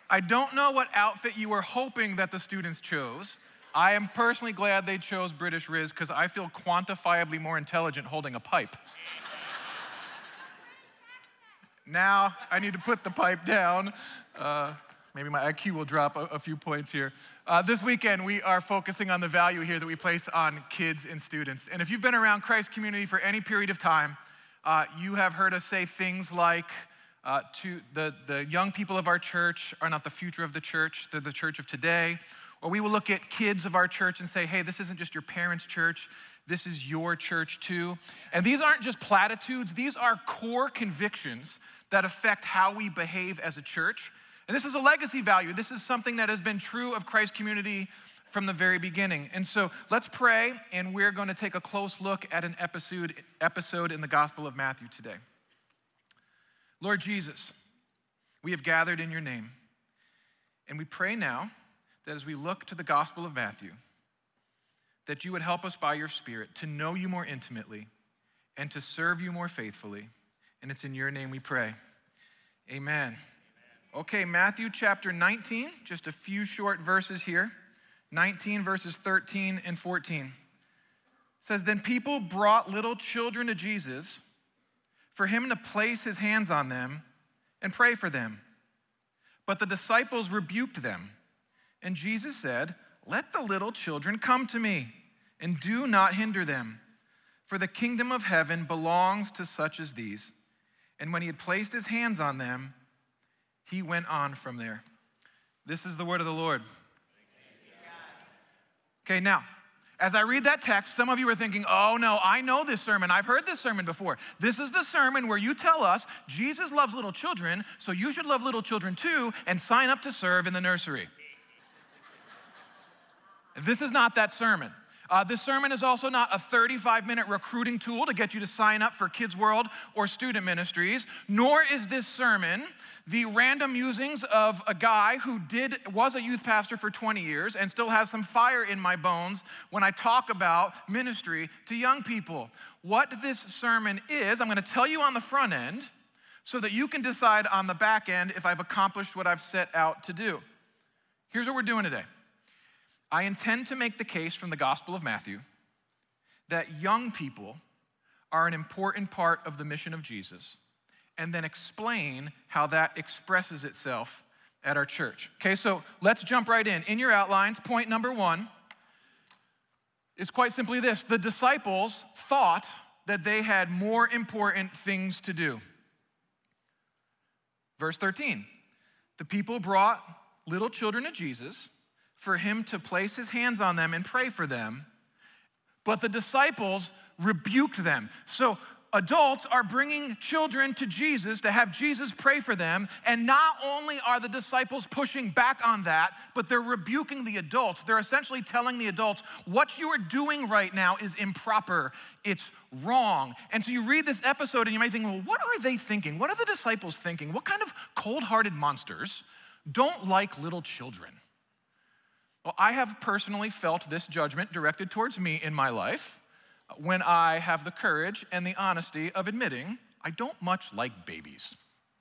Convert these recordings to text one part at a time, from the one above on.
I don't know what outfit you were hoping that the students chose. I am personally glad they chose British Riz because I feel quantifiably more intelligent holding a pipe. Now I need to put the pipe down. Maybe my IQ will drop a few points here. This weekend, we are focusing on the value here that we place on kids and students. And if you've been around Christ Community for any period of time, you have heard us say things like, to the young people of our church are not the future of the church, they're the church of today. Or we will look at kids of our church and say, hey, this isn't just your parents' church, this is your church too. And these aren't just platitudes, these are core convictions that affect how we behave as a church. And this is a legacy value. This is something that has been true of Christ Community from the very beginning. And so let's pray, and we're going to take a close look at an episode in the Gospel of Matthew today. Lord Jesus, we have gathered in your name, and we pray now that as we look to the Gospel of Matthew, that you would help us by your Spirit to know you more intimately and to serve you more faithfully. And it's in your name we pray. Amen. Okay, Matthew chapter 19, just a few short verses here. 19 verses 13 and 14. It says, then people brought little children to Jesus for him to place his hands on them and pray for them. But the disciples rebuked them. And Jesus said, let the little children come to me and do not hinder them, for the kingdom of heaven belongs to such as these. And when he had placed his hands on them, he went on from there. This is the word of the Lord. Okay, now, as I read that text, some of you are thinking, oh no, I know this sermon. I've heard this sermon before. This is the sermon where you tell us Jesus loves little children, so you should love little children too and sign up to serve in the nursery. This is not that sermon. This sermon is also not a 35-minute recruiting tool to get you to sign up for Kids World or student ministries, nor is this sermon the random musings of a guy who was a youth pastor for 20 years and still has some fire in my bones when I talk about ministry to young people. What this sermon is, I'm going to tell you on the front end so that you can decide on the back end if I've accomplished what I've set out to do. Here's what we're doing today. I intend to make the case from the Gospel of Matthew that young people are an important part of the mission of Jesus, and then explain how that expresses itself at our church. Okay, so let's jump right in. In your outlines, point number 1 is quite simply this. The disciples thought that they had more important things to do. Verse 13, the people brought little children to Jesus for him to place his hands on them and pray for them, but the disciples rebuked them. So adults are bringing children to Jesus to have Jesus pray for them, and not only are the disciples pushing back on that, but they're rebuking the adults. They're essentially telling the adults, what you are doing right now is improper, it's wrong. And so you read this episode and you might think, well, what are they thinking? What are the disciples thinking? What kind of cold-hearted monsters don't like little children? Well, I have personally felt this judgment directed towards me in my life when I have the courage and the honesty of admitting I don't much like babies.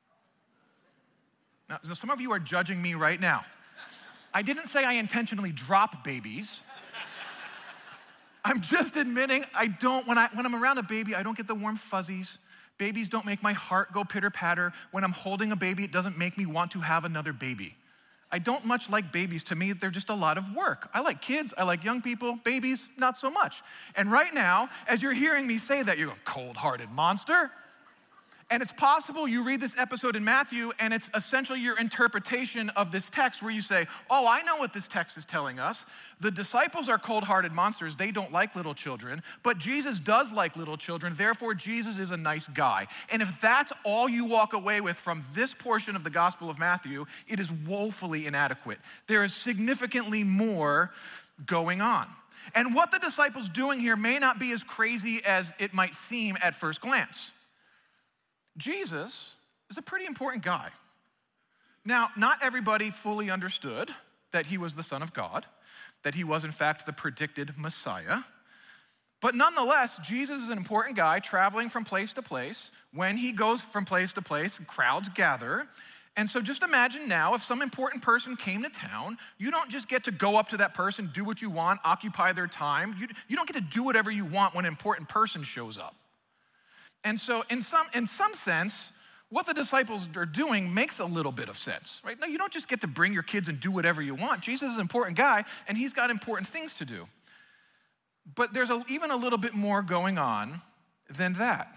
Now, some of you are judging me right now. I didn't say I intentionally drop babies. I'm just admitting when I'm around a baby, I don't get the warm fuzzies. Babies don't make my heart go pitter-patter. When I'm holding a baby, it doesn't make me want to have another baby. I don't much like babies. To me, they're just a lot of work. I like kids, I like young people, babies, not so much. And right now, as you're hearing me say that, you're going, cold-hearted monster. And it's possible you read this episode in Matthew and it's essentially your interpretation of this text where you say, oh, I know what this text is telling us. The disciples are cold-hearted monsters. They don't like little children, but Jesus does like little children. Therefore, Jesus is a nice guy. And if that's all you walk away with from this portion of the Gospel of Matthew, it is woefully inadequate. There is significantly more going on. And what the disciples doing here may not be as crazy as it might seem at first glance. Jesus is a pretty important guy. Now, not everybody fully understood that he was the Son of God, that he was in fact the predicted Messiah. But nonetheless, Jesus is an important guy traveling from place to place. When he goes from place to place, crowds gather. And so just imagine now, if some important person came to town, you don't just get to go up to that person, do what you want, occupy their time. You don't get to do whatever you want when an important person shows up. And so in some sense, what the disciples are doing makes a little bit of sense, right? No, you don't just get to bring your kids and do whatever you want. Jesus is an important guy, and he's got important things to do. But there's even a little bit more going on than that.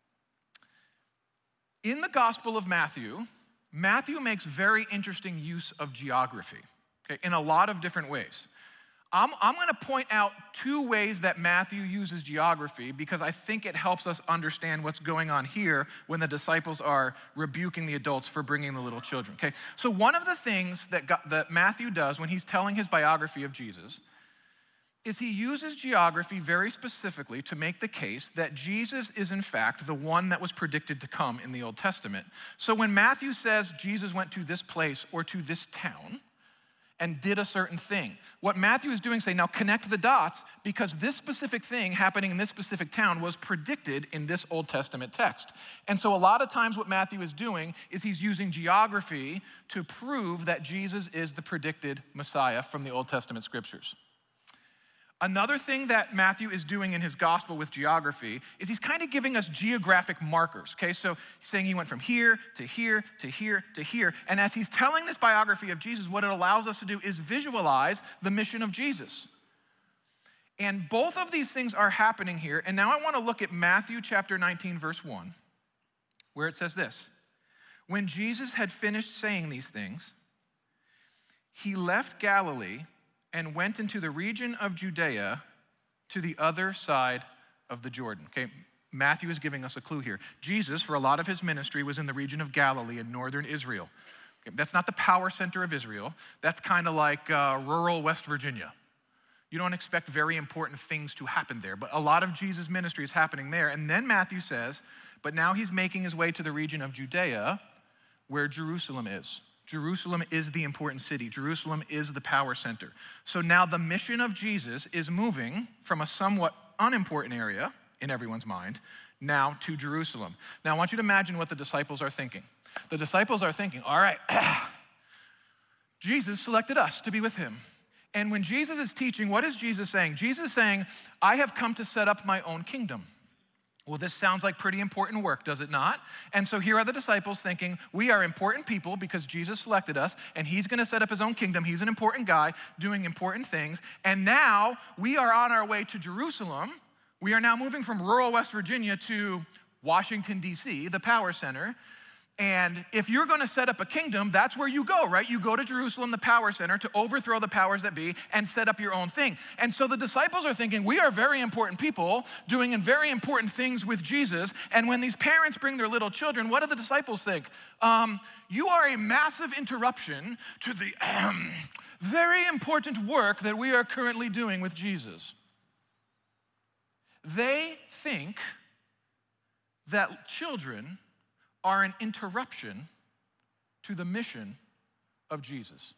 In the Gospel of Matthew, Matthew makes very interesting use of geography, okay, in a lot of different ways. I'm going to point out two ways that Matthew uses geography because I think it helps us understand what's going on here when the disciples are rebuking the adults for bringing the little children. Okay, so one of the things that Matthew does when he's telling his biography of Jesus is he uses geography very specifically to make the case that Jesus is in fact the one that was predicted to come in the Old Testament. So when Matthew says Jesus went to this place or to this town and did a certain thing, what Matthew is doing is saying, now connect the dots because this specific thing happening in this specific town was predicted in this Old Testament text. And so a lot of times what Matthew is doing is he's using geography to prove that Jesus is the predicted Messiah from the Old Testament scriptures. Another thing that Matthew is doing in his gospel with geography is he's kind of giving us geographic markers, okay? So he's saying he went from here to here to here to here. And as he's telling this biography of Jesus, what it allows us to do is visualize the mission of Jesus. And both of these things are happening here. And now I want to look at Matthew chapter 19, verse 1, where it says this. When Jesus had finished saying these things, he left Galilee and went into the region of Judea to the other side of the Jordan. Okay, Matthew is giving us a clue here. Jesus, for a lot of his ministry, was in the region of Galilee in northern Israel. Okay, that's not the power center of Israel. That's kind of like rural West Virginia. You don't expect very important things to happen there, but a lot of Jesus' ministry is happening there. And then Matthew says, but now he's making his way to the region of Judea where Jerusalem is. Jerusalem is the important city. Jerusalem is the power center. So now the mission of Jesus is moving from a somewhat unimportant area in everyone's mind now to Jerusalem. Now I want you to imagine what the disciples are thinking. The disciples are thinking, all right, Jesus selected us to be with him. And when Jesus is teaching, what is Jesus saying? Jesus is saying, I have come to set up my own kingdom. Well, this sounds like pretty important work, does it not? And so here are the disciples thinking, we are important people because Jesus selected us, and he's gonna set up his own kingdom. He's an important guy doing important things. And now we are on our way to Jerusalem. We are now moving from rural West Virginia to Washington, D.C., the power center. And if you're gonna set up a kingdom, that's where you go, right? You go to Jerusalem, the power center, to overthrow the powers that be and set up your own thing. And so the disciples are thinking, we are very important people doing very important things with Jesus. And when these parents bring their little children, what do the disciples think? You are a massive interruption to the very important work that we are currently doing with Jesus. They think that children are an interruption to the mission of Jesus.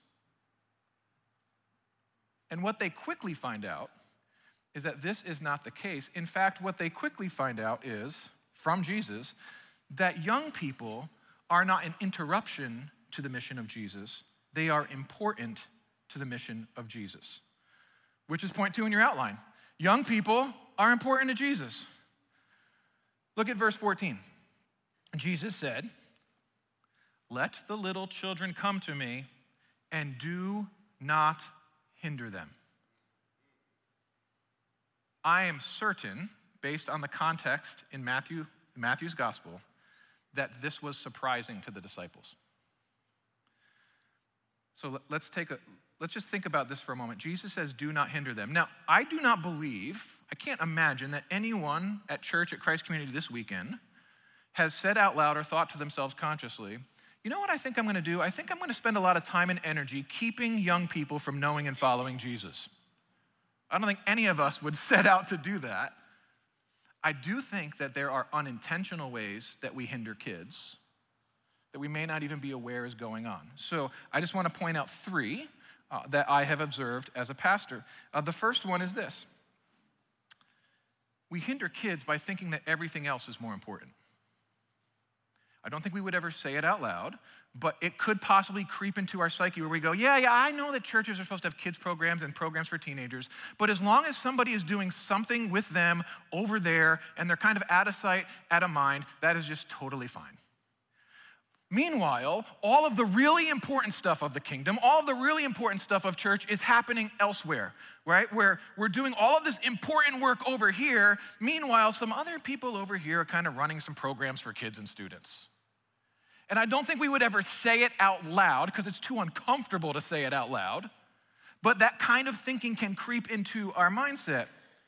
And what they quickly find out is that this is not the case. In fact, what they quickly find out is, from Jesus, that young people are not an interruption to the mission of Jesus. They are important to the mission of Jesus, which is point 2 in your outline. Young people are important to Jesus. Look at verse 14. Jesus said, let the little children come to me and do not hinder them. I am certain, based on the context in Matthew's gospel, that this was surprising to the disciples. So let's just think about this for a moment. Jesus says, do not hinder them. Now, I can't imagine that anyone at church at Christ Community this weekend has said out loud or thought to themselves consciously, you know what I think I'm gonna do? I think I'm gonna spend a lot of time and energy keeping young people from knowing and following Jesus. I don't think any of us would set out to do that. I do think that there are unintentional ways that we hinder kids that we may not even be aware is going on. So I just wanna point out 3 that I have observed as a pastor. The first one is this. We hinder kids by thinking that everything else is more important. I don't think we would ever say it out loud, but it could possibly creep into our psyche where we go, yeah, I know that churches are supposed to have kids programs and programs for teenagers, but as long as somebody is doing something with them over there and they're kind of out of sight, out of mind, that is just totally fine. Meanwhile, all of the really important stuff of the kingdom, all of the really important stuff of church is happening elsewhere, right? Where we're doing all of this important work over here. Meanwhile, some other people over here are kind of running some programs for kids and students. And I don't think we would ever say it out loud because it's too uncomfortable to say it out loud. But that kind of thinking can creep into our mindset.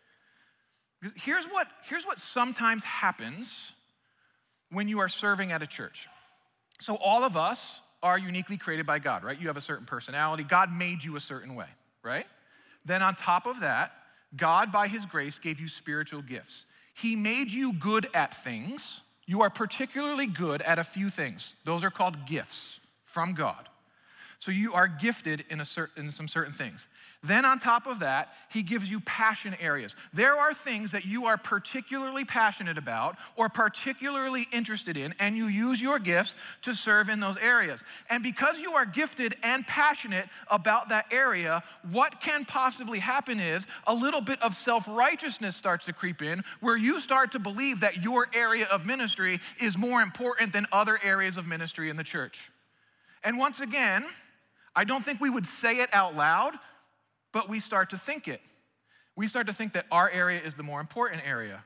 Here's what sometimes happens when you are serving at a church. So all of us are uniquely created by God, right? You have a certain personality. God made you a certain way, right? Then on top of that, God, by his grace, gave you spiritual gifts. He made you good at things. You are particularly good at a few things. Those are called gifts from God. So you are gifted in some certain things. Then on top of that, he gives you passion areas. There are things that you are particularly passionate about or particularly interested in, and you use your gifts to serve in those areas. And because you are gifted and passionate about that area, what can possibly happen is a little bit of self-righteousness starts to creep in, where you start to believe that your area of ministry is more important than other areas of ministry in the church. And once again, I don't think we would say it out loud, but we start to think it. We start to think that our area is the more important area.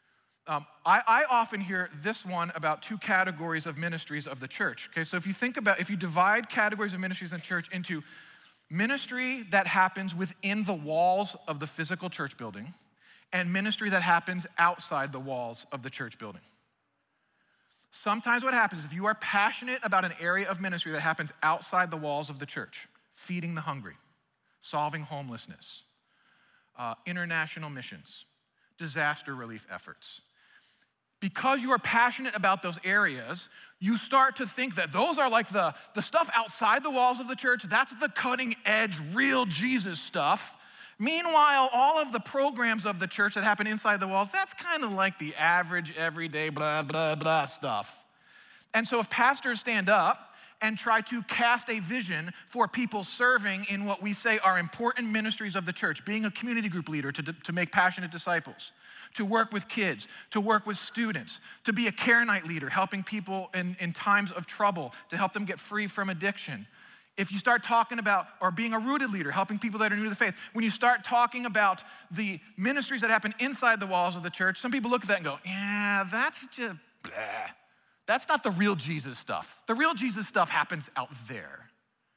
I often hear this one about two categories of ministries of the church. Okay, so if you divide categories of ministries in church into ministry that happens within the walls of the physical church building and ministry that happens outside the walls of the church building. Sometimes what happens is if you are passionate about an area of ministry that happens outside the walls of the church, feeding the hungry, solving homelessness, international missions, disaster relief efforts. Because you are passionate about those areas, you start to think that those are like the stuff outside the walls of the church. That's the cutting edge, real Jesus stuff. Meanwhile, all of the programs of the church that happen inside the walls, that's kind of like the average, everyday, blah, blah, blah stuff. And so if pastors stand up and try to cast a vision for people serving in what we say are important ministries of the church, being a community group leader to make passionate disciples, to work with kids, to work with students, to be a care night leader, helping people in times of trouble, to help them get free from addiction. If you start talking about, or being a rooted leader, helping people that are new to the faith, when you start talking about the ministries that happen inside the walls of the church, some people look at that and go, yeah, that's just blah. That's not the real Jesus stuff. The real Jesus stuff happens out there.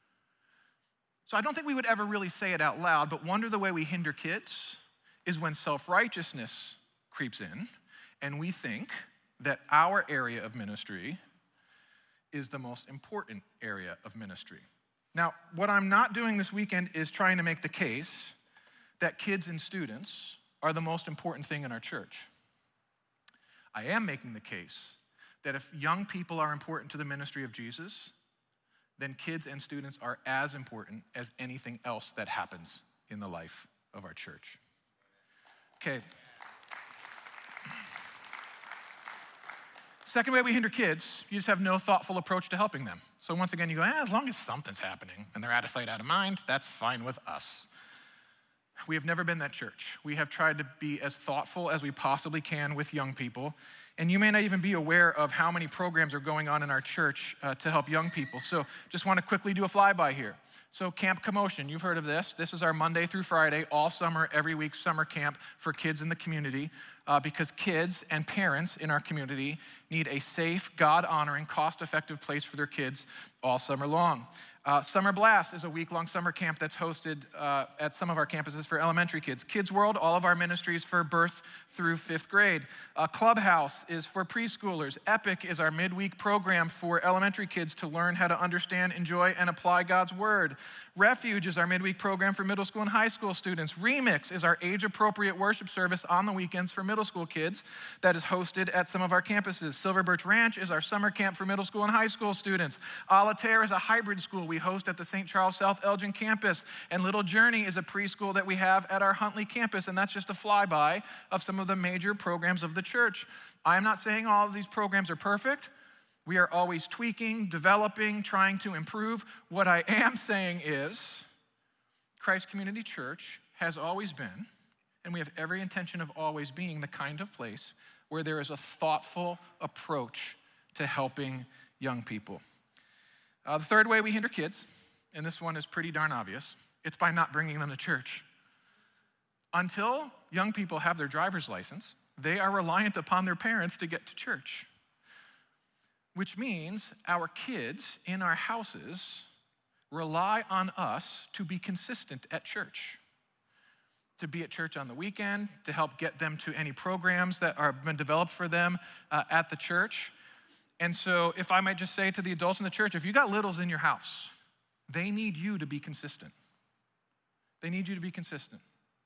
So I don't think we would ever really say it out loud, but wonder the way we hinder kids is when self-righteousness creeps in and we think that our area of ministry is the most important area of ministry. Now, what I'm not doing this weekend is trying to make the case that kids and students are the most important thing in our church. I am making the case that if young people are important to the ministry of Jesus, then kids and students are as important as anything else that happens in the life of our church. Okay. Second way we hinder kids, you just have no thoughtful approach to helping them. So once again, you go, as long as something's happening and they're out of sight, out of mind, that's fine with us. We have never been that church. We have tried to be as thoughtful as we possibly can with young people. And you may not even be aware of how many programs are going on in our church to help young people. So just want to quickly do a flyby here. So Camp Commotion, you've heard of this. This is our Monday through Friday, all summer, every week summer camp for kids in the community because kids and parents in our community need a safe, God-honoring, cost-effective place for their kids all summer long. Summer Blast is a week-long summer camp that's hosted at some of our campuses for elementary kids. Kids World, all of our ministries for birth through 5th grade. Clubhouse is for preschoolers. Epic is our midweek program for elementary kids to learn how to understand, enjoy, and apply God's word. Refuge is our midweek program for middle school and high school students. Remix is our age-appropriate worship service on the weekends for middle school kids that is hosted at some of our campuses. Silver Birch Ranch is our summer camp for middle school and high school students. Alater is a hybrid school we host at the St. Charles South Elgin campus. And Little Journey is a preschool that we have at our Huntley campus. And that's just a flyby of some of the major programs of the church. I'm not saying all of these programs are perfect. We are always tweaking, developing, trying to improve. What I am saying is Christ Community Church has always been, and we have every intention of always being, the kind of place where there is a thoughtful approach to helping young people. The third way we hinder kids, and this one is pretty darn obvious, it's by not bringing them to church. Until young people have their driver's license, they are reliant upon their parents to get to church, which means our kids in our houses rely on us to be consistent at church, to be at church on the weekend, to help get them to any programs that are been developed for them at the church. And so if I might just say to the adults in the church, if you got littles in your house, they need you to be consistent. They need you to be consistent.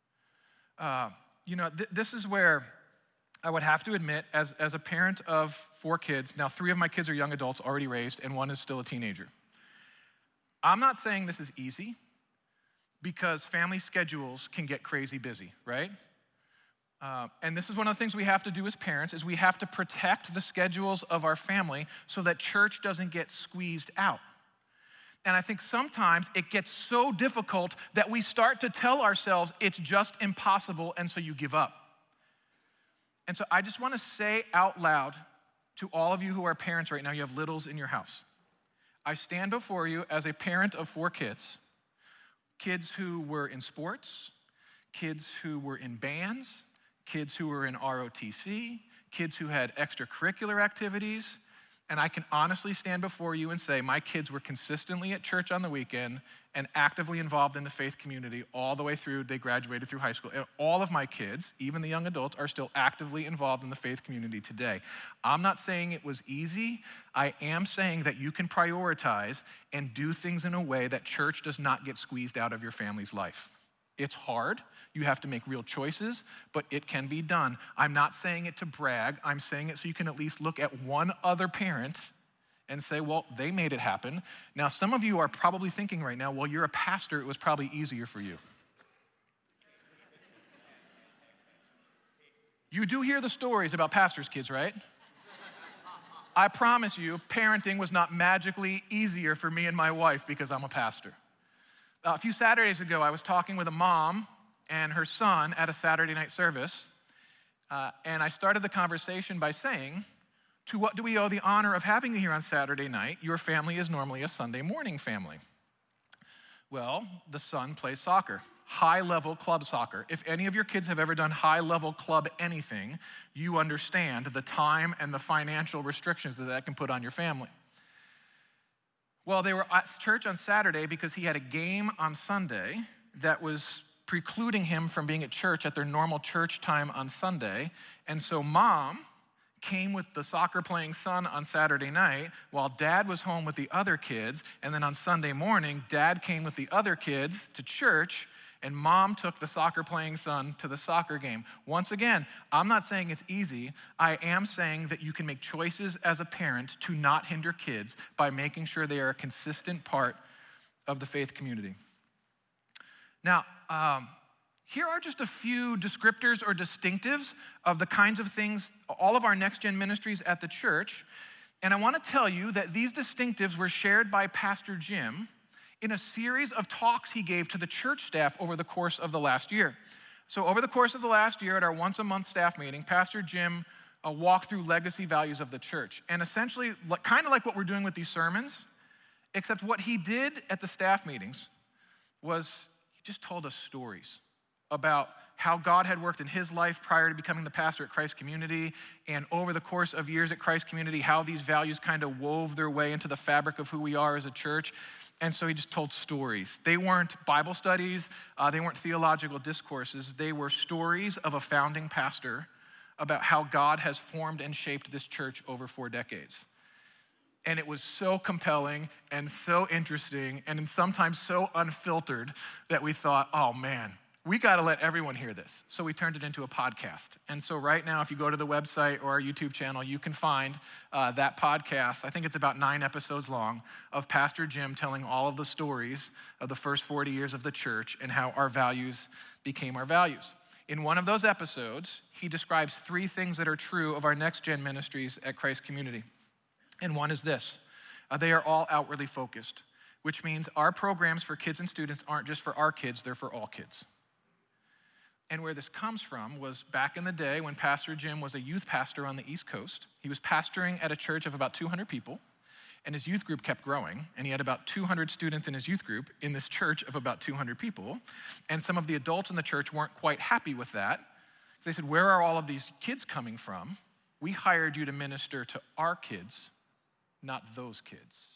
This is where I would have to admit, as a parent of 4 kids, now 3 of my kids are young adults already raised, and 1 is still a teenager. I'm not saying this is easy, because family schedules can get crazy busy, right? And this is one of the things we have to do as parents, is we have to protect the schedules of our family so that church doesn't get squeezed out. And I think sometimes it gets so difficult that we start to tell ourselves it's just impossible, and so you give up. And so I just want to say out loud to all of you who are parents right now, you have littles in your house. I stand before you as a parent of 4 kids who were in sports, kids who were in bands, kids who were in ROTC, kids who had extracurricular activities, and I can honestly stand before you and say my kids were consistently at church on the weekend and actively involved in the faith community all the way through, they graduated through high school. And all of my kids, even the young adults, are still actively involved in the faith community today. I'm not saying it was easy. I am saying that you can prioritize and do things in a way that church does not get squeezed out of your family's life. It's hard. You have to make real choices, but it can be done. I'm not saying it to brag. I'm saying it so you can at least look at one other parent and say, well, they made it happen. Now, some of you are probably thinking right now, well, you're a pastor. It was probably easier for you. You do hear the stories about pastors' kids, right? I promise you, parenting was not magically easier for me and my wife because I'm a pastor. A few Saturdays ago, I was talking with a mom and her son at a Saturday night service, and I started the conversation by saying, to what do we owe the honor of having you here on Saturday night? Your family is normally a Sunday morning family. Well, the son plays soccer, high-level club soccer. If any of your kids have ever done high-level club anything, you understand the time and the financial restrictions that can put on your family. Well, they were at church on Saturday because he had a game on Sunday that was precluding him from being at church at their normal church time on Sunday. And so mom came with the soccer-playing son on Saturday night while dad was home with the other kids. And then on Sunday morning, dad came with the other kids to church, and mom took the soccer-playing son to the soccer game. Once again, I'm not saying it's easy. I am saying that you can make choices as a parent to not hinder kids by making sure they are a consistent part of the faith community. Now, here are just a few descriptors or distinctives of the kinds of things, all of our next-gen ministries at the church. And I want to tell you that these distinctives were shared by Pastor Jim in a series of talks he gave to the church staff over the course of the last year. So over the course of the last year at our once-a-month staff meeting, Pastor Jim walked through legacy values of the church. And essentially, kind of like what we're doing with these sermons, except what he did at the staff meetings was he just told us stories about how God had worked in his life prior to becoming the pastor at Christ Community, and over the course of years at Christ Community, how these values kind of wove their way into the fabric of who we are as a church. And so he just told stories. They weren't Bible studies, they weren't theological discourses, they were stories of a founding pastor about how God has formed and shaped this church over 4 decades. And it was so compelling and so interesting and sometimes so unfiltered that we thought, oh man, we got to let everyone hear this. So we turned it into a podcast. And so right now, if you go to the website or our YouTube channel, you can find that podcast. I think it's about 9 episodes long of Pastor Jim telling all of the stories of the first 40 years of the church and how our values became our values. In one of those episodes, he describes 3 things that are true of our next-gen ministries at Christ Community. And one is this: they are all outwardly focused, which means our programs for kids and students aren't just for our kids, they're for all kids. And where this comes from was back in the day when Pastor Jim was a youth pastor on the East Coast. He was pastoring at a church of about 200 people, and his youth group kept growing, and he had about 200 students in his youth group in this church of about 200 people. And some of the adults in the church weren't quite happy with that. They said, where are all of these kids coming from? We hired you to minister to our kids, not those kids.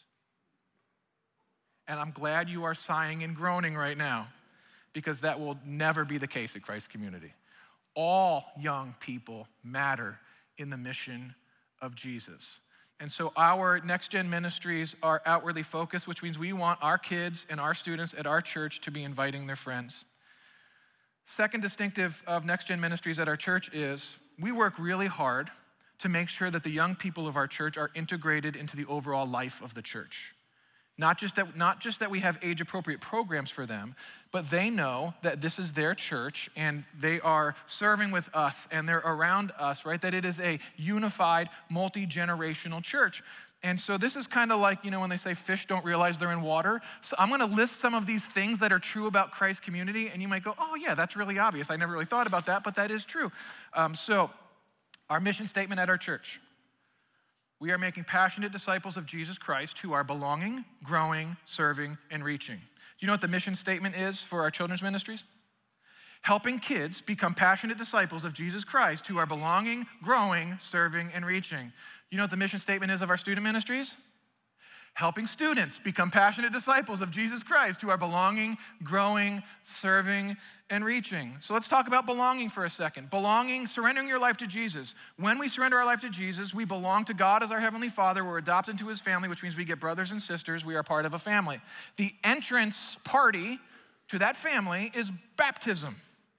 And I'm glad you are sighing and groaning right now, because that will never be the case at Christ Community. All young people matter in the mission of Jesus. And so our Next Gen ministries are outwardly focused, which means we want our kids and our students at our church to be inviting their friends. Second distinctive of Next Gen ministries at our church is we work really hard to make sure that the young people of our church are integrated into the overall life of the church. Not just that we have age-appropriate programs for them, but they know that this is their church and they are serving with us and they're around us, right? That it is a unified, multi-generational church. And so this is kind of like, when they say fish don't realize they're in water. So I'm gonna list some of these things that are true about Christ Community, and you might go, oh yeah, that's really obvious. I never really thought about that, but that is true. So our mission statement at our church: we are making passionate disciples of Jesus Christ who are belonging, growing, serving, and reaching. Do you know what the mission statement is for our children's ministries? Helping kids become passionate disciples of Jesus Christ who are belonging, growing, serving, and reaching. You know what the mission statement is of our student ministries? Helping students become passionate disciples of Jesus Christ who are belonging, growing, serving, and reaching. So let's talk about belonging for a second. Belonging, surrendering your life to Jesus. When we surrender our life to Jesus, we belong to God as our Heavenly Father. We're adopted into His family, which means we get brothers and sisters. We are part of a family. The entrance party to that family is baptism.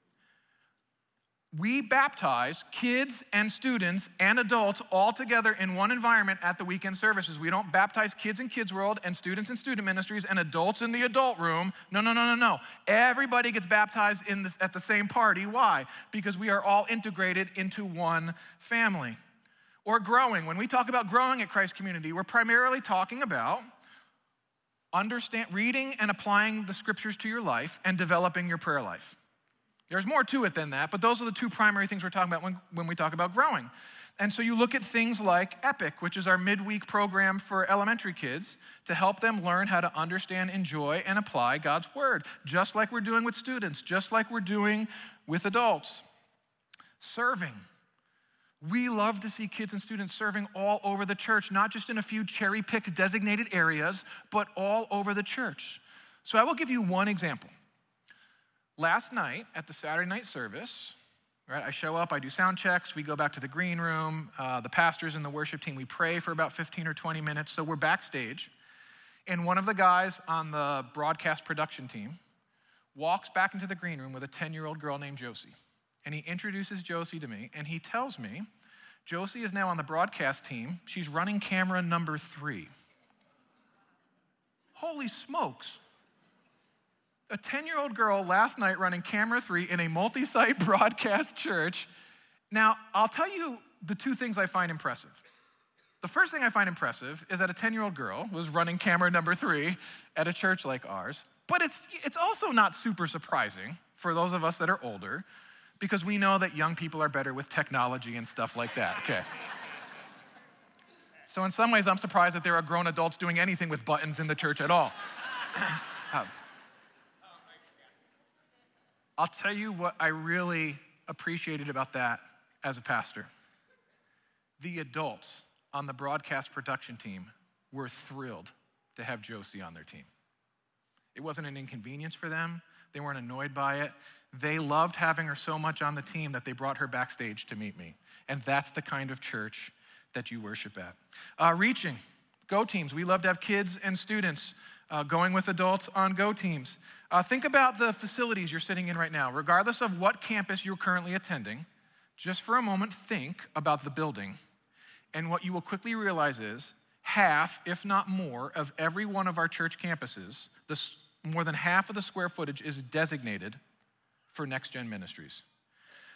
We baptize kids and students and adults all together in one environment at the weekend services. We don't baptize kids in Kids World and students in student ministries and adults in the adult room. No. Everybody gets baptized at the same party. Why? Because we are all integrated into one family. Or growing. When we talk about growing at Christ Community, we're primarily talking about reading and applying the scriptures to your life and developing your prayer life. There's more to it than that, but those are the two primary things we're talking about when we talk about growing. And so you look at things like EPIC, which is our midweek program for elementary kids to help them learn how to understand, enjoy, and apply God's word, just like we're doing with students, just like we're doing with adults. Serving. We love to see kids and students serving all over the church, not just in a few cherry-picked designated areas, but all over the church. So I will give you one example. Last night at the Saturday night service, right, I show up, I do sound checks, we go back to the green room, the pastors and the worship team, we pray for about 15 or 20 minutes, so we're backstage, and one of the guys on the broadcast production team walks back into the green room with a 10-year-old girl named Josie, and he introduces Josie to me, and he tells me, Josie is now on the broadcast team, she's running camera number 3. Holy smokes. A 10-year-old girl last night running camera 3 in a multi-site broadcast church. Now, I'll tell you the two things I find impressive. The first thing I find impressive is that a 10-year-old girl was running camera number 3 at a church like ours. But it's also not super surprising for those of us that are older, because we know that young people are better with technology and stuff like that, okay? So in some ways, I'm surprised that there are grown adults doing anything with buttons in the church at all. I'll tell you what I really appreciated about that as a pastor. The adults on the broadcast production team were thrilled to have Josie on their team. It wasn't an inconvenience for them. They weren't annoyed by it. They loved having her so much on the team that they brought her backstage to meet me. And that's the kind of church that you worship at. Reaching, Go teams. We love to have kids and students going with adults on Go teams. Think about the facilities you're sitting in right now. Regardless of what campus you're currently attending, just for a moment, think about the building. And what you will quickly realize is half, if not more, of every one of our church campuses, more than half of the square footage is designated for Next Gen Ministries.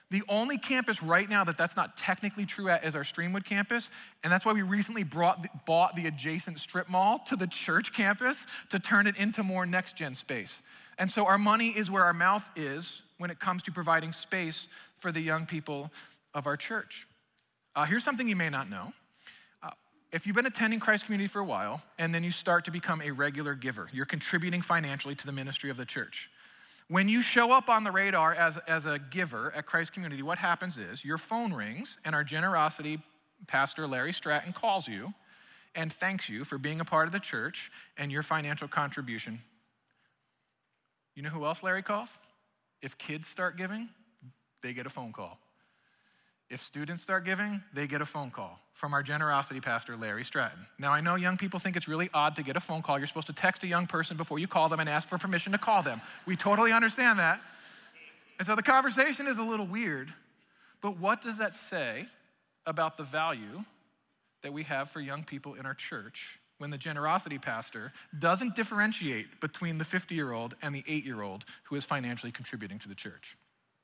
The only campus right now that's not technically true at is our Streamwood campus, and that's why we recently bought the adjacent strip mall to the church campus to turn it into more next-gen space. And so our money is where our mouth is when it comes to providing space for the young people of our church. Here's something you may not know. If you've been attending Christ Community for a while, and then you start to become a regular giver, you're contributing financially to the ministry of the church. When you show up on the radar as a giver at Christ Community, what happens is your phone rings and our generosity pastor, Larry Stratton, calls you and thanks you for being a part of the church and your financial contribution. You know who else Larry calls? If kids start giving, they get a phone call. If students start giving, they get a phone call from our generosity pastor, Larry Stratton. Now, I know young people think it's really odd to get a phone call. You're supposed to text a young person before you call them and ask for permission to call them. We totally understand that. And so the conversation is a little weird, but what does that say about the value that we have for young people in our church when the generosity pastor doesn't differentiate between the 50-year-old and the 8-year-old who is financially contributing to the church?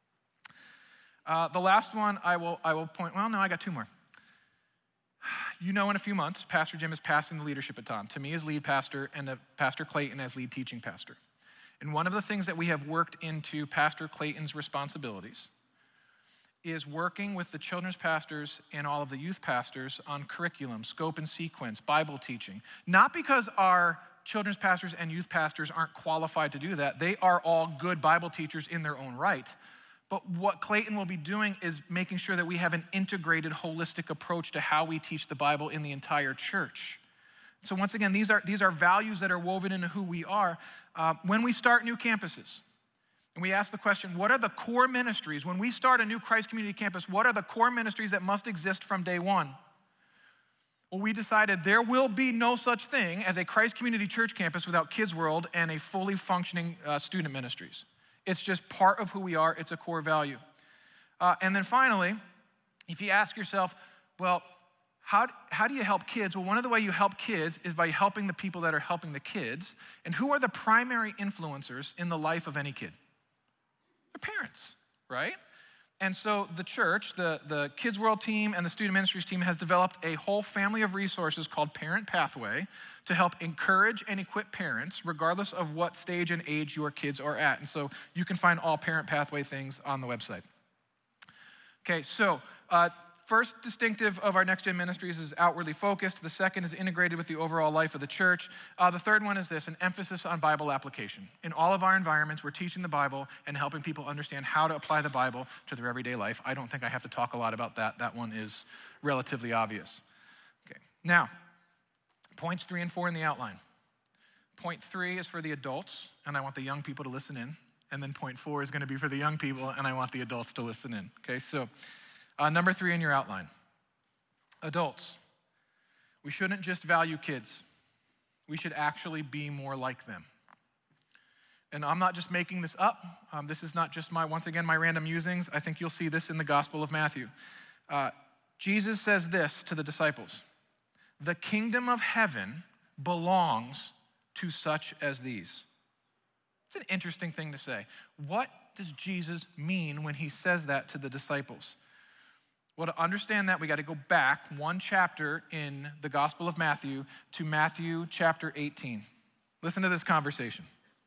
The last one I will point, well, no, I got two more. You know, in a few months, Pastor Jim is passing the leadership baton to me as lead pastor and to Pastor Clayton as lead teaching pastor. And one of the things that we have worked into Pastor Clayton's responsibilities is working with the children's pastors and all of the youth pastors on curriculum, scope and sequence, Bible teaching. Not because our children's pastors and youth pastors aren't qualified to do that. They are all good Bible teachers in their own right. But what Clayton will be doing is making sure that we have an integrated, holistic approach to how we teach the Bible in the entire church. So once again, these are values that are woven into who we are. When we start new campuses, and we ask the question, what are the core ministries? When we start a new Christ Community campus, what are the core ministries that must exist from day one? Well, we decided there will be no such thing as a Christ Community church campus without Kids World and a fully functioning student ministries. It's just part of who we are. It's a core value. And then finally, if you ask yourself, well, how do you help kids? Well, one of the ways you help kids is by helping the people that are helping the kids. And who are the primary influencers in the life of any kid? Their parents, right? And so the church, the Kids World team and the Student Ministries team has developed a whole family of resources called Parent Pathway to help encourage and equip parents regardless of what stage and age your kids are at. And so you can find all Parent Pathway things on the website. Okay, so first distinctive of our Next Gen Ministries is outwardly focused. The second is integrated with the overall life of the church. The third one is this, an emphasis on Bible application. In all of our environments, we're teaching the Bible and helping people understand how to apply the Bible to their everyday life. I don't think I have to talk a lot about that. That one is relatively obvious. Okay, now, points 3 and 4 in the outline. Point 3 is for the adults, and I want the young people to listen in. And then point 4 is going to be for the young people, and I want the adults to listen in. Okay, so number 3 in your outline, adults. We shouldn't just value kids. We should actually be more like them. And I'm not just making this up. This is not just my random musings. I think you'll see this in the Gospel of Matthew. Jesus says this to the disciples: the kingdom of heaven belongs to such as these. It's an interesting thing to say. What does Jesus mean when he says that to the disciples? Well, to understand that, we got to go back one chapter in the Gospel of Matthew to Matthew chapter 18. Listen to this conversation.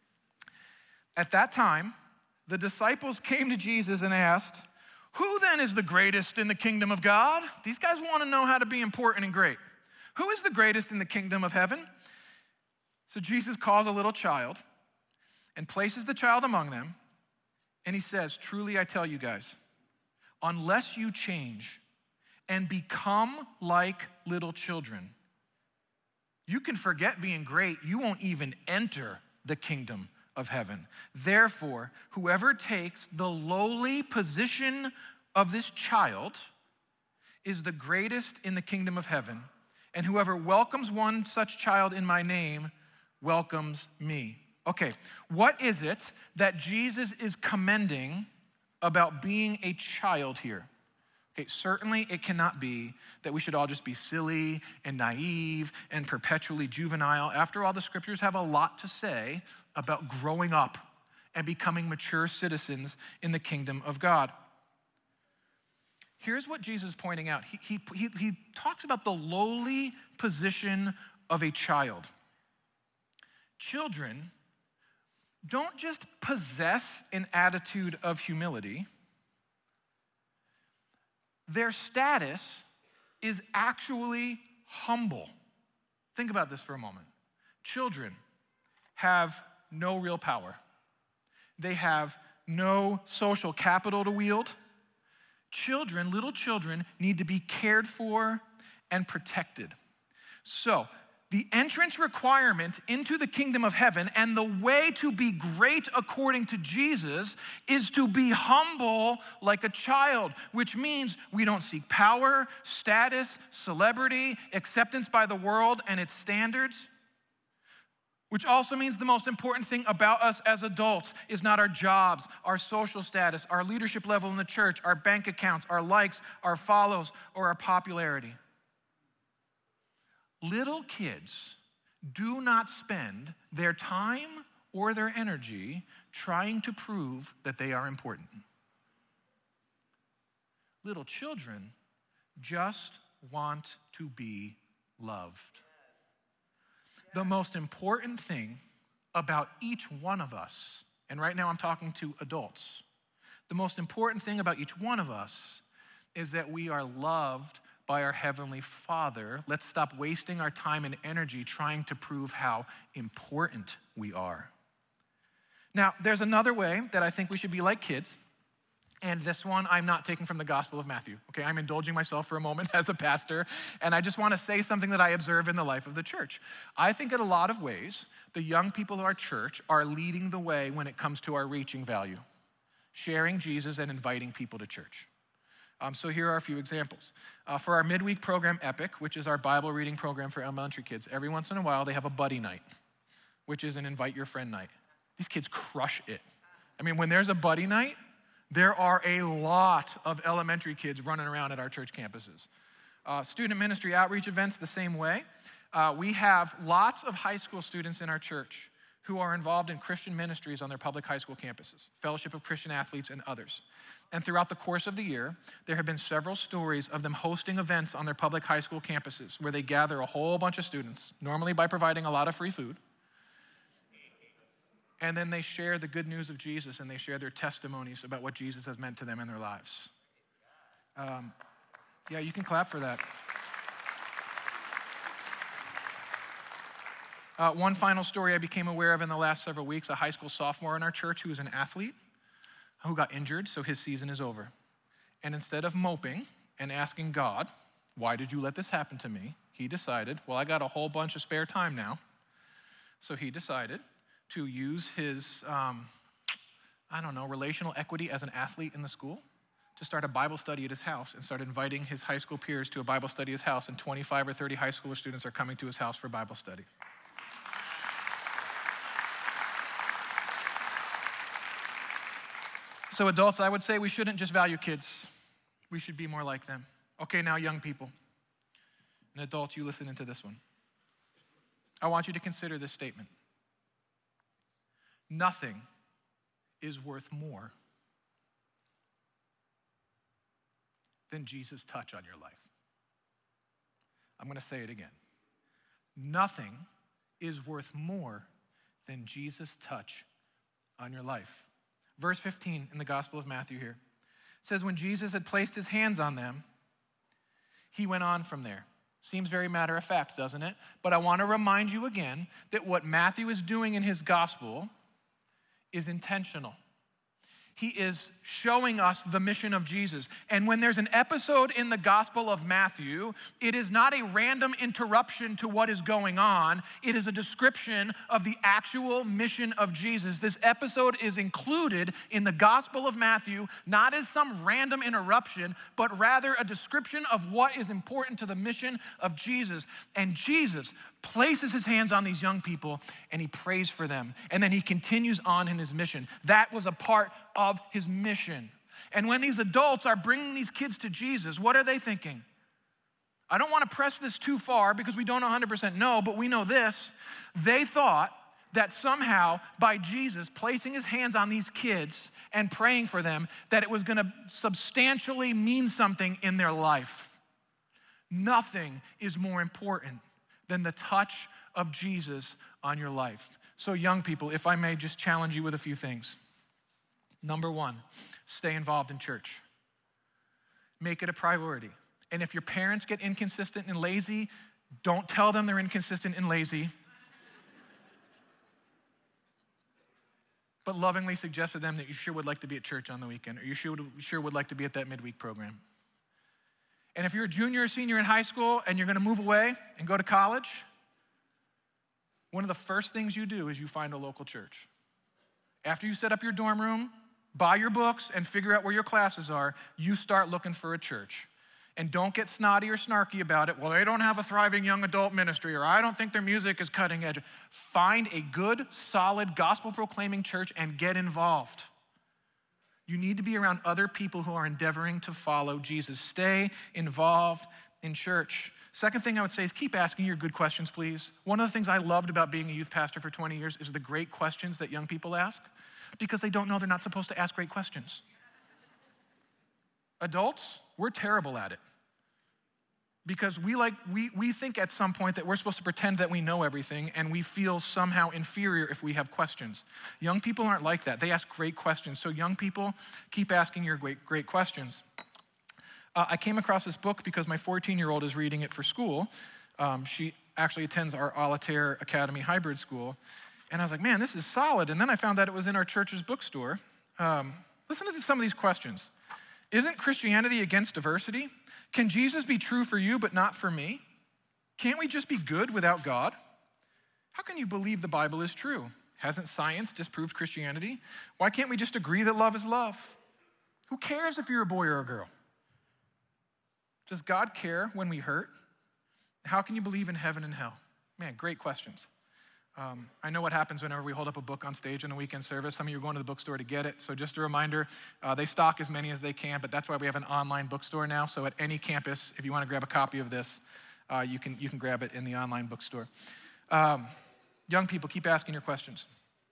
At that time, the disciples came to Jesus and asked, "Who then is the greatest in the kingdom of God?" These guys want to know how to be important and great. Who is the greatest in the kingdom of heaven? So Jesus calls a little child and places the child among them, and he says, "Truly I tell you guys, unless you change and become like little children, you can forget being great. You won't even enter the kingdom of heaven. Therefore, whoever takes the lowly position of this child is the greatest in the kingdom of heaven. And whoever welcomes one such child in my name welcomes me." Okay, what is it that Jesus is commending about being a child here? Okay, certainly it cannot be that we should all just be silly and naive and perpetually juvenile. After all, the scriptures have a lot to say about growing up and becoming mature citizens in the kingdom of God. here's what Jesus is pointing out. He talks about the lowly position of a child. Children don't just possess an attitude of humility. Their status is actually humble. Think about this for a moment. Children have no real power. They have no social capital to wield. Little children need to be cared for and protected. So, the entrance requirement into the kingdom of heaven and the way to be great according to Jesus is to be humble like a child, which means we don't seek power, status, celebrity, acceptance by the world and its standards. Which also means the most important thing about us as adults is not our jobs, our social status, our leadership level in the church, our bank accounts, our likes, our follows, or our popularity. Little kids do not spend their time or their energy trying to prove that they are important. Little children just want to be loved. The most important thing about each one of us, and right now I'm talking to adults, the most important thing about each one of us is that we are loved by our Heavenly Father. Let's stop wasting our time and energy trying to prove how important we are. Now, there's another way that I think we should be like kids, and this one I'm not taking from the Gospel of Matthew, okay? I'm indulging myself for a moment as a pastor, and I just want to say something that I observe in the life of the church. I think in a lot of ways, the young people of our church are leading the way when it comes to our reaching value, sharing Jesus and inviting people to church. So here are a few examples. For our midweek program, Epic, which is our Bible reading program for elementary kids, every once in a while they have a buddy night, which is an invite your friend night. These kids crush it. I mean, when there's a buddy night, there are a lot of elementary kids running around at our church campuses. Student ministry outreach events the same way. We have lots of high school students in our church who are involved in Christian ministries on their public high school campuses, Fellowship of Christian Athletes and others. And throughout the course of the year, there have been several stories of them hosting events on their public high school campuses where they gather a whole bunch of students, normally by providing a lot of free food. And then they share the good news of Jesus and they share their testimonies about what Jesus has meant to them in their lives. Yeah, you can clap for that. One final story I became aware of in the last several weeks, a high school sophomore in our church who is an athlete who got injured, so his season is over. And instead of moping and asking God, why did you let this happen to me? He decided, well, I got a whole bunch of spare time now. So he decided to use his, relational equity as an athlete in the school to start a Bible study at his house and start inviting his high school peers to a Bible study at his house, and 25 or 30 high schooler students are coming to his house for Bible study. So adults, I would say we shouldn't just value kids. We should be more like them. Okay, now young people. And adults, you listen into this one. I want you to consider this statement. Nothing is worth more than Jesus' touch on your life. I'm going to say it again. Nothing is worth more than Jesus' touch on your life. Verse 15 in the Gospel of Matthew here says, when Jesus had placed his hands on them, he went on from there. Seems very matter of fact, doesn't it? But I want to remind you again that what Matthew is doing in his gospel is intentional. He is showing us the mission of Jesus. And when there's an episode in the Gospel of Matthew, it is not a random interruption to what is going on. It is a description of the actual mission of Jesus. This episode is included in the Gospel of Matthew, not as some random interruption, but rather a description of what is important to the mission of Jesus. And Jesus places his hands on these young people and he prays for them. And then he continues on in his mission. That was a part of his mission. And when these adults are bringing these kids to Jesus, what are they thinking? I don't want to press this too far because we don't 100% know, but we know this. They thought that somehow by Jesus placing his hands on these kids and praying for them, that it was gonna substantially mean something in their life. Nothing is more important than the touch of Jesus on your life. So young people, if I may just challenge you with a few things. Number one, stay involved in church. Make it a priority. And if your parents get inconsistent and lazy, don't tell them they're inconsistent and lazy. But lovingly suggest to them that you sure would like to be at church on the weekend, or you sure would like to be at that midweek program. And if you're a junior or senior in high school and you're gonna move away and go to college, one of the first things you do is you find a local church. After you set up your dorm room, buy your books, and figure out where your classes are, you start looking for a church. And don't get snotty or snarky about it. Well, they don't have a thriving young adult ministry, or I don't think their music is cutting edge. Find a good, solid, gospel-proclaiming church and get involved. You need to be around other people who are endeavoring to follow Jesus. Stay involved in church. Second thing I would say is keep asking your good questions, please. One of the things I loved about being a youth pastor for 20 years is the great questions that young people ask, because they don't know they're not supposed to ask great questions. Adults, we're terrible at it. Because we think at some point that we're supposed to pretend that we know everything, and we feel somehow inferior if we have questions. Young people aren't like that. They ask great questions. So young people, keep asking your great questions. I came across this book because my 14-year-old is reading it for school. She actually attends our Altair Academy hybrid school. And I was like, man, this is solid. And then I found that it was in our church's bookstore. Listen to some of these questions. Isn't Christianity against diversity? Can Jesus be true for you but not for me? Can't we just be good without God? How can you believe the Bible is true? Hasn't science disproved Christianity? Why can't we just agree that love is love? Who cares if you're a boy or a girl? Does God care when we hurt? How can you believe in heaven and hell? Man, great questions. I know what happens whenever we hold up a book on stage in a weekend service. Some of you are going to the bookstore to get it. So just a reminder, they stock as many as they can, but that's why we have an online bookstore now. So at any campus, if you want to grab a copy of this, you can grab it in the online bookstore. Young people, keep asking your questions.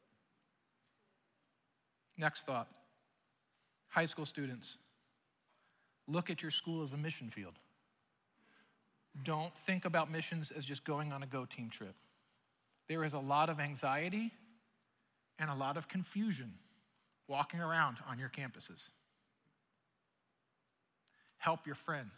Next thought. High school students, look at your school as a mission field. Don't think about missions as just going on a Go Team trip. There is a lot of anxiety and a lot of confusion walking around on your campuses. Help your friends.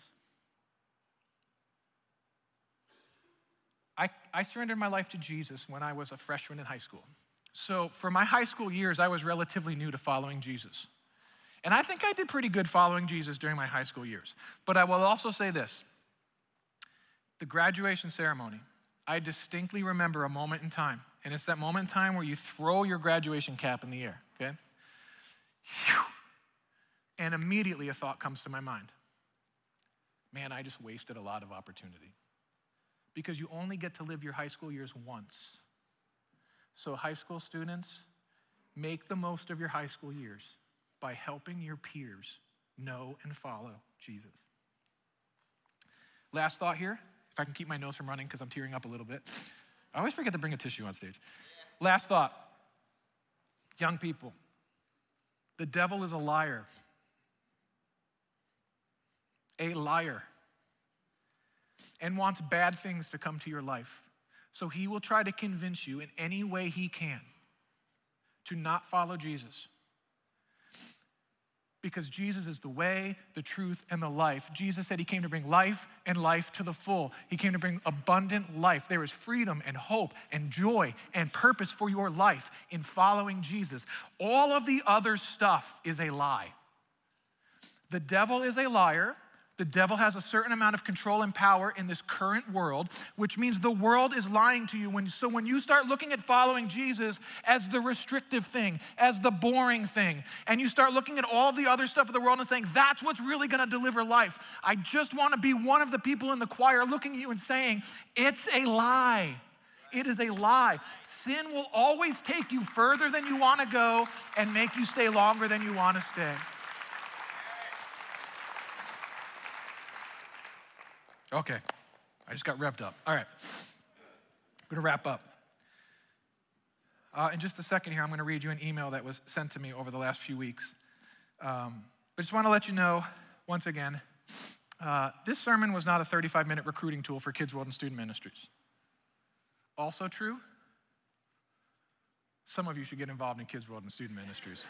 I surrendered my life to Jesus when I was a freshman in high school. So for my high school years, I was relatively new to following Jesus. And I think I did pretty good following Jesus during my high school years. But I will also say this. The graduation ceremony, I distinctly remember a moment in time, and it's that moment in time where you throw your graduation cap in the air, okay? And immediately a thought comes to my mind. Man, I just wasted a lot of opportunity. Because you only get to live your high school years once. So high school students, make the most of your high school years by helping your peers know and follow Jesus. Last thought here. If I can keep my nose from running because I'm tearing up a little bit. I always forget to bring a tissue on stage. Last thought. Young people, the devil is a liar. A liar. And wants bad things to come to your life. So he will try to convince you in any way he can to not follow Jesus. Because Jesus is the way, the truth, and the life. Jesus said he came to bring life and life to the full. He came to bring abundant life. There is freedom and hope and joy and purpose for your life in following Jesus. All of the other stuff is a lie. The devil is a liar. The devil has a certain amount of control and power in this current world, which means the world is lying to you. So when you start looking at following Jesus as the restrictive thing, as the boring thing, and you start looking at all the other stuff of the world and saying, that's what's really gonna deliver life. I just wanna be one of the people in the choir looking at you and saying, it's a lie. It is a lie. Sin will always take you further than you wanna go and make you stay longer than you wanna stay. Okay, I just got revved up. All right, I'm gonna wrap up. In just a second here, I'm going to read you an email that was sent to me over the last few weeks. But just want to let you know, once again, this sermon was not a 35-minute recruiting tool for Kids World and Student Ministries. Also true, some of you should get involved in Kids World and Student Ministries.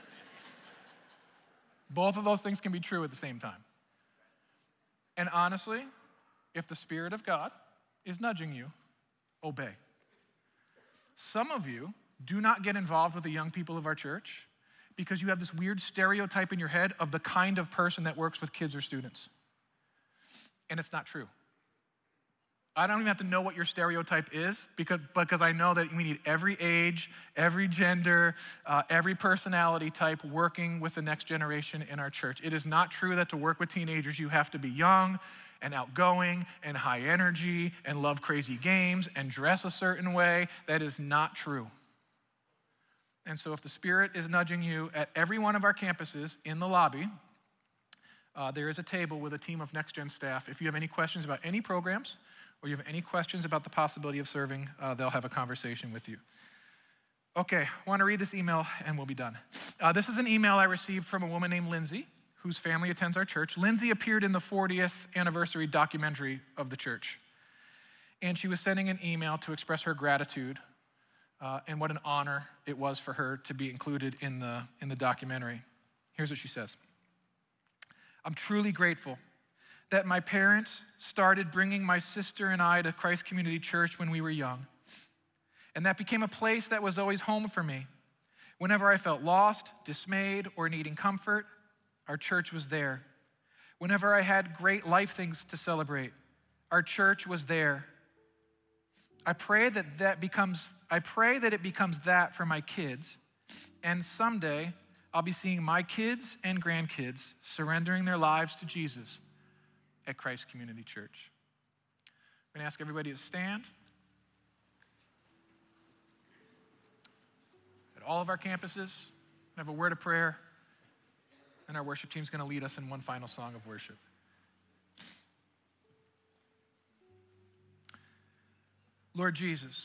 Both of those things can be true at the same time. And honestly, if the Spirit of God is nudging you, obey. Some of you do not get involved with the young people of our church because you have this weird stereotype in your head of the kind of person that works with kids or students. And it's not true. I don't even have to know what your stereotype is because I know that we need every age, every gender, every personality type working with the next generation in our church. It is not true that to work with teenagers, you have to be young and outgoing and high energy and love crazy games and dress a certain way. That is not true. And so if the Spirit is nudging you at every one of our campuses in the lobby, there is a table with a team of Next Gen staff. If you have any questions about any programs or you have any questions about the possibility of serving, they'll have a conversation with you. Okay, I want to read this email and we'll be done. This is an email I received from a woman named Lindsay, whose family attends our church. Lindsay appeared in the 40th anniversary documentary of the church. And she was sending an email to express her gratitude and what an honor it was for her to be included in the documentary. Here's what she says. I'm truly grateful that my parents started bringing my sister and I to Christ Community Church when we were young. And that became a place that was always home for me. Whenever I felt lost, dismayed, or needing comfort, our church was there. Whenever I had great life things to celebrate, our church was there. I pray that it becomes that for my kids, and someday I'll be seeing my kids and grandkids surrendering their lives to Jesus at Christ Community Church. I'm going to ask everybody to stand. At all of our campuses, have a word of prayer, and our worship team is going to lead us in one final song of worship. Lord Jesus,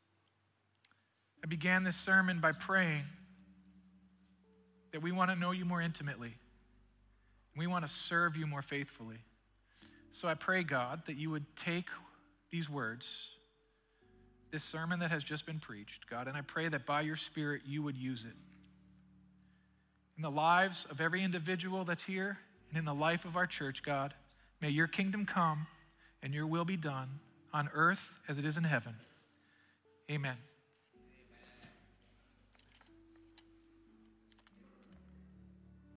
I began this sermon by praying that we want to know you more intimately. We want to serve you more faithfully. So I pray, God, that you would take these words, this sermon that has just been preached, God, and I pray that by your Spirit you would use it in the lives of every individual that's here and in the life of our church, God. May your kingdom come and your will be done on earth as it is in heaven. Amen.